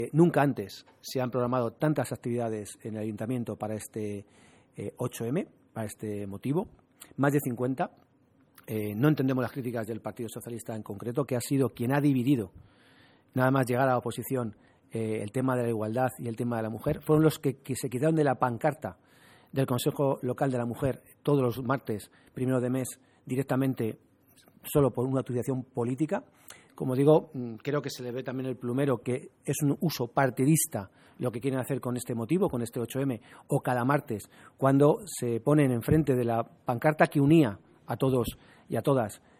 Nunca antes se han programado tantas actividades en el Ayuntamiento para este 8M, para este motivo, más de 50. No entendemos las críticas del Partido Socialista en concreto, que ha sido quien ha dividido, nada más llegar a la oposición, el tema de la igualdad y el tema de la mujer. Fueron los que se quitaron de la pancarta del Consejo Local de la Mujer todos los martes, primero de mes, directamente solo por una utilización política. Como digo, creo que se le ve también el plumero que es un uso partidista lo que quieren hacer con este motivo, con este 8M, o cada martes, cuando se ponen enfrente de la pancarta que unía a todos y a todas